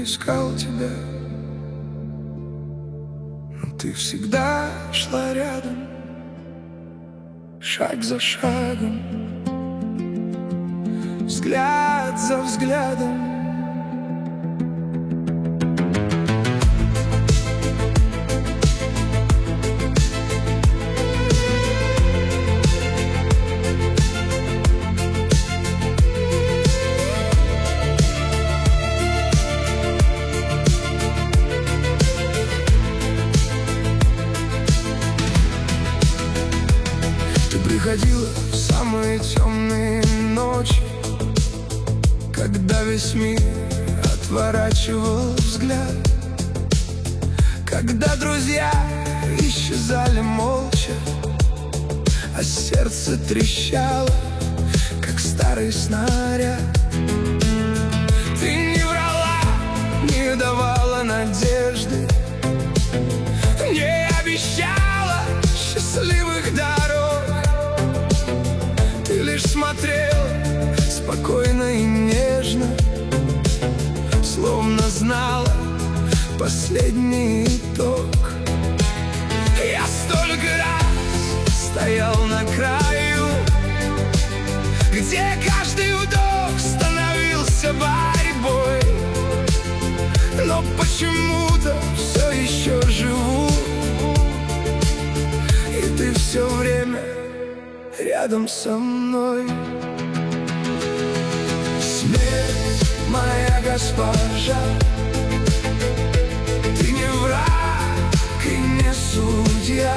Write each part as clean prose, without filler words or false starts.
искал тебя, но ты всегда шла рядом, шаг за шагом, взгляд за взглядом. Приходила в самые темные ночи, когда весь мир отворачивал взгляд, когда друзья исчезали молча, а сердце трещало, как старый снаряд. Ты не врала, не давала надежды, не обещала счастливых дорог. Ты лишь смотрел спокойно и нежно, словно знала последний итог. Я столько раз стоял на краю, где каждый вдох становился борьбой, но почему-то все еще живу, и ты все время рядом со мной. Смерть, моя госпожа, ты не враг и не судья.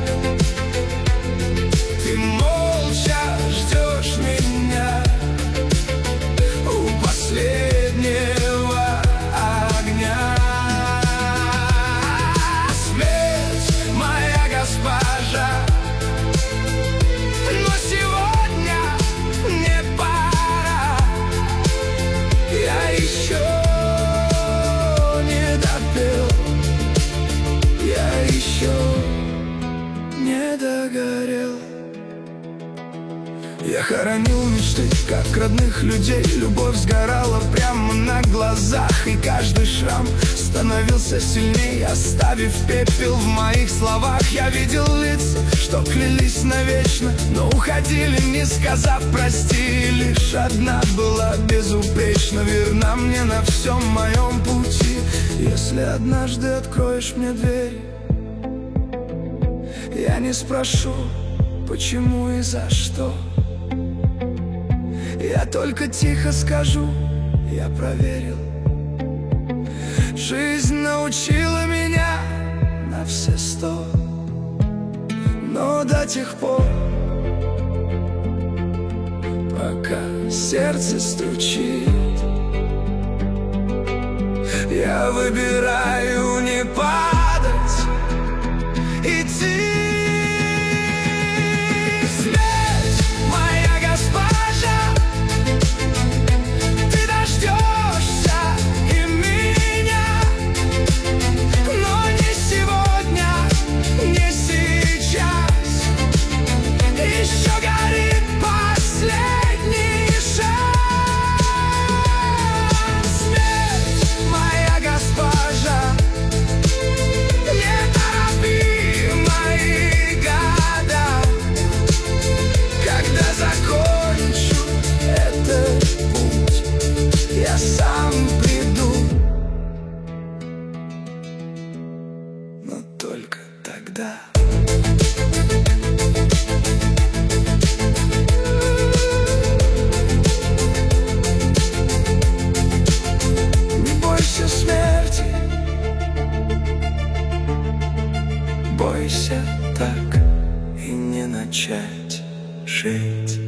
Ты молча ждешь меня у последнего огня. Смерть, моя госпожа, но сегодня не пора. Я еще не допел, я еще не догорел. Я хоронил мечты, как родных людей. Любовь сгорала прямо на глазах, и каждый шрам становился сильнее, оставив пепел в моих словах. Я видел лица, что клялись навечно, но уходили, не сказав прости. Лишь одна была безупречно верна мне на всем моем пути. Если однажды откроешь мне дверь, я не спрошу, почему и за что. Я только тихо скажу, я проверил. Жизнь научила меня на все 100, но до тех пор, пока сердце стучит, я выбираю не падать, идти. Только тогда. Не бойся смерти, бойся так и не начать жить.